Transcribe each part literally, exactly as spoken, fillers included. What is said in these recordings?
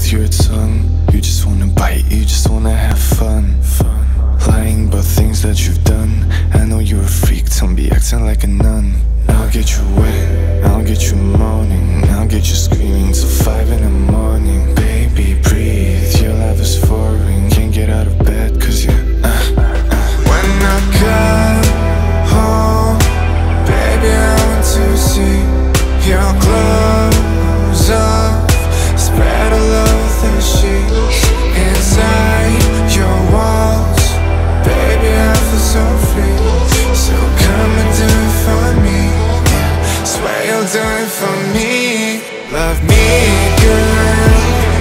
with your tongue. You just wanna bite, you just wanna have fun. Fun. Lying about things that you've done. I know you're a freak, don't be acting like a nun. I'll get you wet, I'll get you moaning, I'll get you screaming till five in the morning. Baby, breathe, your life is foreign. Can't get out of bed cause you uh, uh. When I come home, baby, I want to see your clothes off, spread all over the sheets. Inside your walls, baby, I feel so free. So come and do it for me, yeah. Swear you'll do it for me. Love me, girl.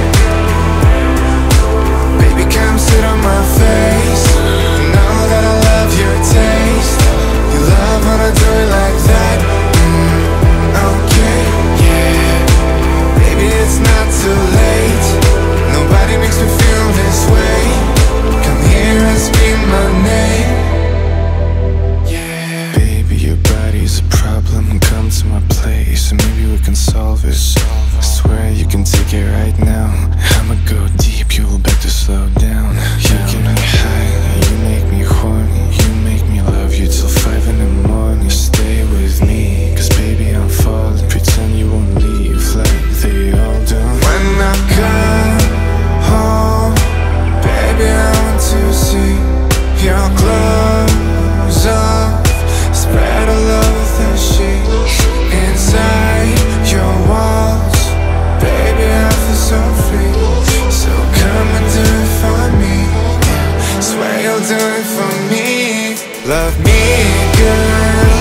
Baby, come sit on my face. Know that I love your taste. You love when I do it like that. mm, Okay, yeah. Baby, it's not too late. Nobody makes me feel this way. Come here and scream my name. Yeah. Baby, your body's a problem. Come to my place and maybe we can solve it. I swear you can take it right now. I'ma go deep, you'll beg to slow down. You get me high, you make me horny. You make me love you till five in the morning. Stay with me, cause baby I'm falling. Pretend you won't leave like they all do. When I come home, baby, I want to see your clothes off, spread all over the sheets. Inside your walls, baby, I feel so free. So come and do it for me, yeah. Swear you'll do it for me. Love me, girl.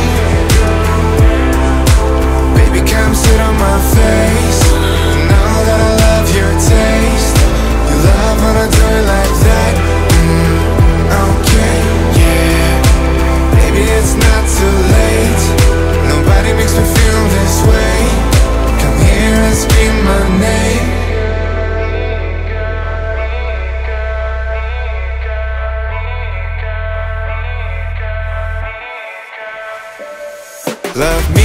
Baby, come sit on my face. Know that I love your taste. You love when I do it like that. mm, Okay, yeah. Baby, it's not too late. Nobody makes me feel this way. Come here and scream my name. Love me.